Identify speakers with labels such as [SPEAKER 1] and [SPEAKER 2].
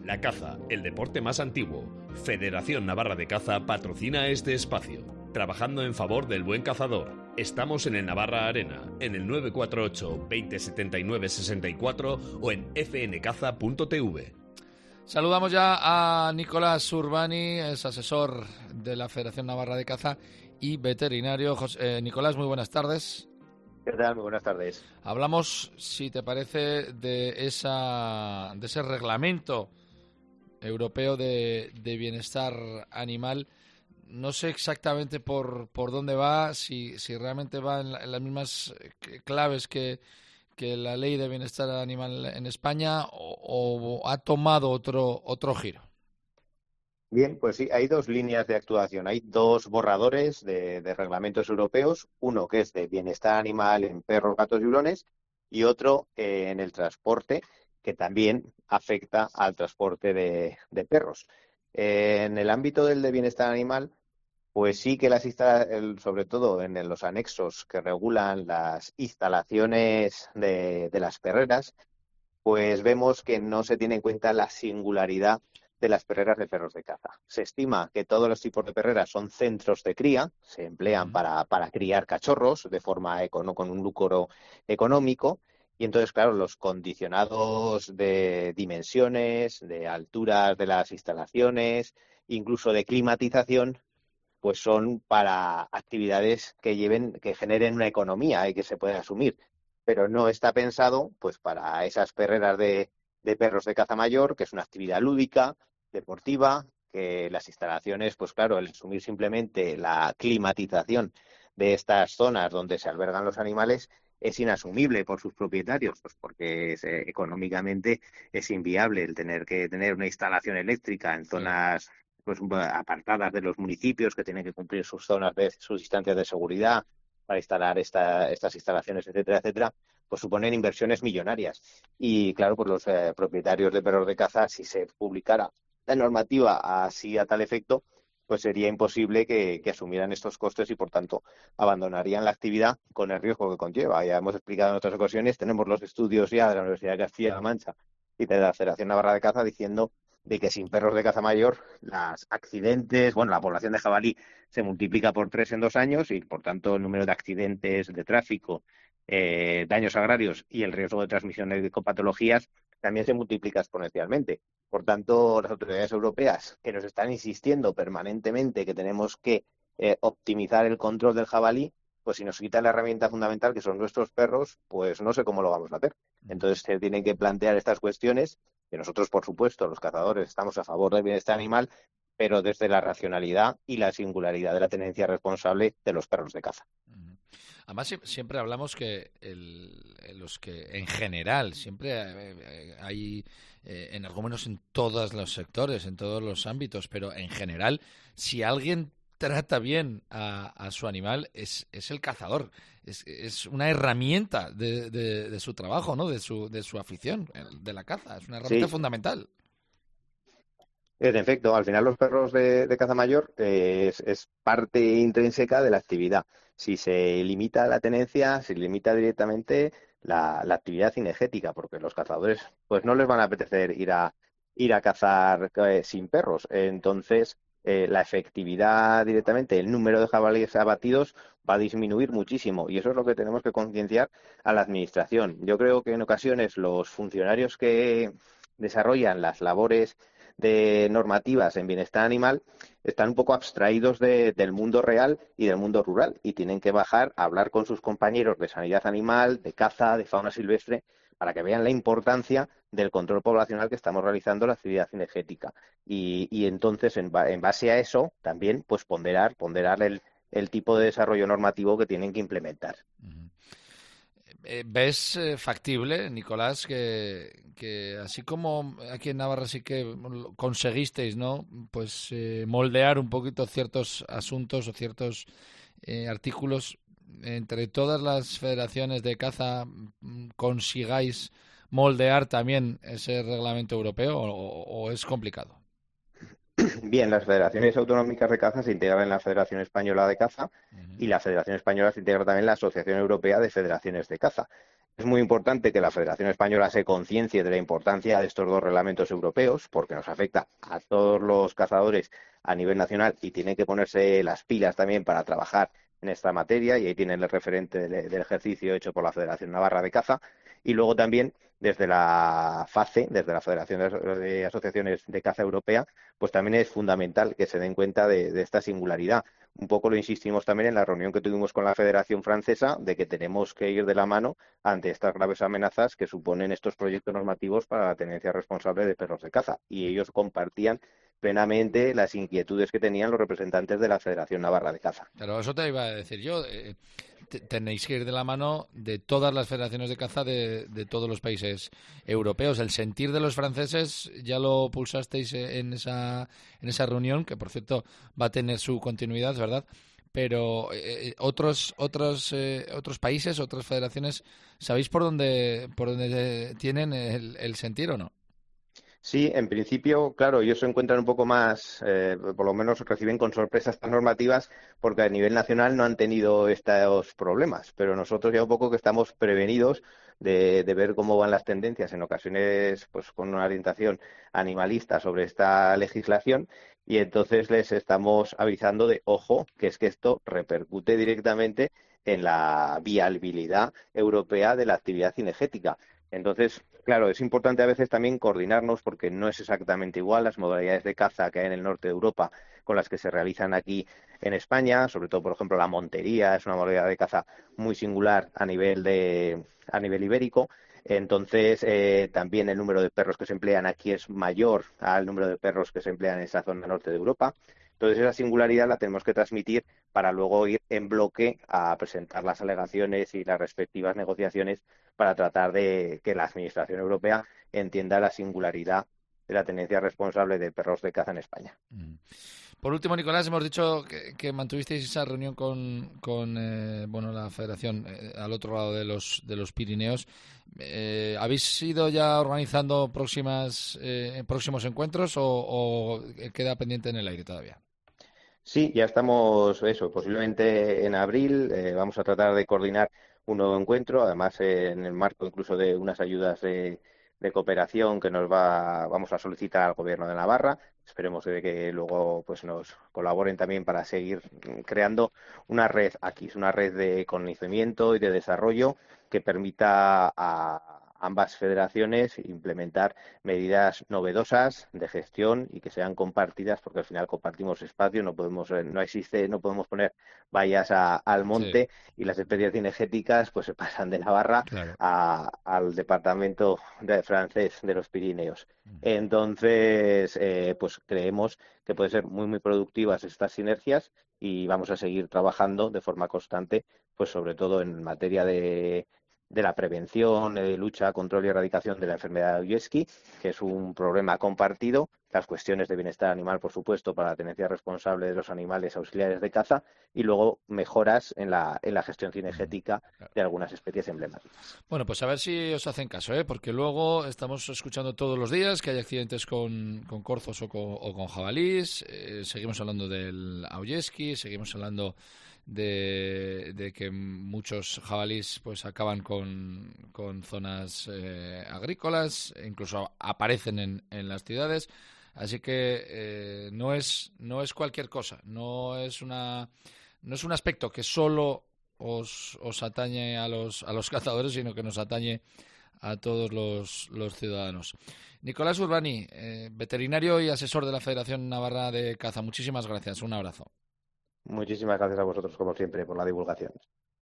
[SPEAKER 1] La caza, el deporte más antiguo. Federación Navarra de Caza patrocina este espacio. Trabajando en favor del buen cazador. Estamos en el Navarra Arena, en el 948 20 79 64 o en fncaza.tv.
[SPEAKER 2] Saludamos ya a Nicolás Urbani, es asesor de la Federación Navarra de Caza y veterinario. Nicolás, muy buenas tardes.
[SPEAKER 3] ¿Qué tal? Muy buenas tardes.
[SPEAKER 2] Hablamos, si te parece, de ese reglamento europeo de bienestar animal. No sé exactamente por dónde va, si realmente va en las mismas claves que la ley de bienestar animal en España o ha tomado otro giro.
[SPEAKER 3] Bien, pues sí, hay dos líneas de actuación. Hay dos borradores de reglamentos europeos, uno que es de bienestar animal en perros, gatos y hurones y otro en el transporte, que también afecta al transporte de perros. En el ámbito del de bienestar animal, pues sí que sobre todo en los anexos que regulan las instalaciones de las perreras, pues vemos que no se tiene en cuenta la singularidad de las perreras de perros de caza. Se estima que todos los tipos de perreras son centros de cría, se emplean para criar cachorros de forma con un lucro económico, y entonces, claro, los condicionados de dimensiones, de alturas de las instalaciones, incluso de climatización, pues son para actividades que generen una economía y que se pueden asumir, pero no está pensado pues para esas perreras de perros de caza mayor, que es una actividad lúdica, deportiva, que las instalaciones, pues claro, el asumir simplemente la climatización de estas zonas donde se albergan los animales es inasumible por sus propietarios, pues porque económicamente es inviable el tener que tener una instalación eléctrica en zonas pues apartadas de los municipios que tienen que cumplir sus zonas sus distancias de seguridad para instalar estas instalaciones, etcétera, etcétera, pues suponen inversiones millonarias. Y claro, pues los propietarios de perros de caza, si se publicara la normativa así a tal efecto, pues sería imposible que asumieran estos costes y, por tanto, abandonarían la actividad con el riesgo que conlleva. Ya hemos explicado en otras ocasiones, tenemos los estudios ya de la Universidad de Castilla-La Mancha y de la Federación Navarra de Caza diciendo de que sin perros de caza mayor, los accidentes, la población de jabalí se multiplica por 3 en 2 años y, por tanto, el número de accidentes de tráfico, daños agrarios y el riesgo de transmisión de ecopatologías también se multiplica exponencialmente. Por tanto, las autoridades europeas que nos están insistiendo permanentemente que tenemos que optimizar el control del jabalí, pues si nos quitan la herramienta fundamental que son nuestros perros, pues no sé cómo lo vamos a hacer. Entonces se tienen que plantear estas cuestiones, que nosotros, por supuesto, los cazadores, estamos a favor del bienestar animal, pero desde la racionalidad y la singularidad de la tenencia responsable de los perros de caza.
[SPEAKER 2] Además, siempre hablamos que los que en general siempre hay en algo menos en todos los sectores, en todos los ámbitos, pero en general, si alguien trata bien a su animal es el cazador, es una herramienta de su trabajo, ¿no? De su afición, de la caza, es una herramienta fundamental.
[SPEAKER 3] En efecto, al final los perros de caza mayor es parte intrínseca de la actividad. Si se limita la tenencia, se limita directamente la actividad cinegética, porque los cazadores pues no les van a apetecer ir a cazar sin perros. Entonces, la efectividad directamente, el número de jabalíes abatidos va a disminuir muchísimo, y eso es lo que tenemos que concienciar a la administración. Yo creo que en ocasiones los funcionarios que desarrollan las labores de normativas en bienestar animal están un poco abstraídos del mundo real y del mundo rural, y tienen que bajar a hablar con sus compañeros de sanidad animal, de caza, de fauna silvestre, para que vean la importancia del control poblacional que estamos realizando en la actividad cinegética. Y entonces, en base a eso, también pues ponderar el tipo de desarrollo normativo que tienen que implementar.
[SPEAKER 2] ¿Ves factible, Nicolás, que así como aquí en Navarra sí que conseguisteis, ¿no? Pues moldear un poquito ciertos asuntos o ciertos artículos entre todas las federaciones de caza consigáis moldear también ese reglamento europeo o es complicado?
[SPEAKER 3] Bien, las federaciones autonómicas de caza se integran en la Federación Española de Caza y la Federación Española se integra también en la Asociación Europea de Federaciones de Caza. Es muy importante que la Federación Española se conciencie de la importancia de estos dos reglamentos europeos, porque nos afecta a todos los cazadores a nivel nacional y tienen que ponerse las pilas también para trabajar en esta materia, y ahí tienen el referente del ejercicio hecho por la Federación Navarra de Caza. Y luego también desde la FACE, desde la Federación de Asociaciones de Caza Europea, pues también es fundamental que se den cuenta de esta singularidad. Un poco lo insistimos también en la reunión que tuvimos con la Federación Francesa, de que tenemos que ir de la mano ante estas graves amenazas que suponen estos proyectos normativos para la tenencia responsable de perros de caza. Y ellos compartían plenamente las inquietudes que tenían los representantes de la Federación Navarra de Caza.
[SPEAKER 2] Claro, eso te iba a decir yo. Tenéis que ir de la mano de todas las federaciones de caza de todos los países europeos. El sentir de los franceses ya lo pulsasteis en esa reunión, que por cierto va a tener su continuidad, ¿verdad? Pero otros países, otras federaciones, ¿sabéis por dónde tienen el sentir o no?
[SPEAKER 3] Sí, en principio, claro, ellos se encuentran un poco más, por lo menos reciben con sorpresa estas normativas, porque a nivel nacional no han tenido estos problemas, pero nosotros ya un poco que estamos prevenidos de ver cómo van las tendencias, en ocasiones pues con una orientación animalista sobre esta legislación, y entonces les estamos avisando de, ojo, que es que esto repercute directamente en la viabilidad europea de la actividad cinegética. Entonces, claro, es importante a veces también coordinarnos, porque no es exactamente igual las modalidades de caza que hay en el norte de Europa con las que se realizan aquí en España. Sobre todo, por ejemplo, la montería es una modalidad de caza muy singular a nivel ibérico. Entonces, también el número de perros que se emplean aquí es mayor al número de perros que se emplean en esa zona norte de Europa. Entonces, esa singularidad la tenemos que transmitir para luego ir en bloque a presentar las alegaciones y las respectivas negociaciones para tratar de que la Administración Europea entienda la singularidad de la tenencia responsable de perros de caza en España.
[SPEAKER 2] Por último, Nicolás, hemos dicho que mantuvisteis esa reunión con la Federación al otro lado de los Pirineos. ¿Habéis ido ya organizando próximos encuentros o queda pendiente en el aire todavía?
[SPEAKER 3] Sí, ya estamos, posiblemente en abril vamos a tratar de coordinar un nuevo encuentro, además en el marco incluso de unas ayudas de cooperación que vamos a solicitar al Gobierno de Navarra. Esperemos que luego pues nos colaboren también para seguir creando una red aquí, una red de conocimiento y de desarrollo que permita a ambas federaciones implementar medidas novedosas de gestión y que sean compartidas, porque al final compartimos espacio, no podemos poner vallas al monte, sí. Y las especies cinegéticas pues se pasan de Navarra, claro, al departamento francés de los Pirineos. Entonces, pues creemos que pueden ser muy, muy productivas estas sinergias, y vamos a seguir trabajando de forma constante, pues sobre todo en materia de la prevención, lucha, control y erradicación de la enfermedad de Oiezki, que es un problema compartido, las cuestiones de bienestar animal, por supuesto, para la tenencia responsable de los animales auxiliares de caza, y luego mejoras en la gestión cinegética de algunas especies emblemáticas.
[SPEAKER 2] Bueno, pues a ver si os hacen caso, porque luego estamos escuchando todos los días que hay accidentes con corzos o con jabalís, seguimos hablando del Oiezki, seguimos hablando de que muchos jabalís pues acaban con zonas agrícolas, incluso aparecen en las ciudades, así que no es cualquier cosa, no es un aspecto que solo os atañe a los cazadores, sino que nos atañe a todos los ciudadanos. Nicolás Urbani, veterinario y asesor de la Federación Navarra de Caza, muchísimas gracias, un abrazo.
[SPEAKER 3] Muchísimas gracias a vosotros, como siempre, por la divulgación.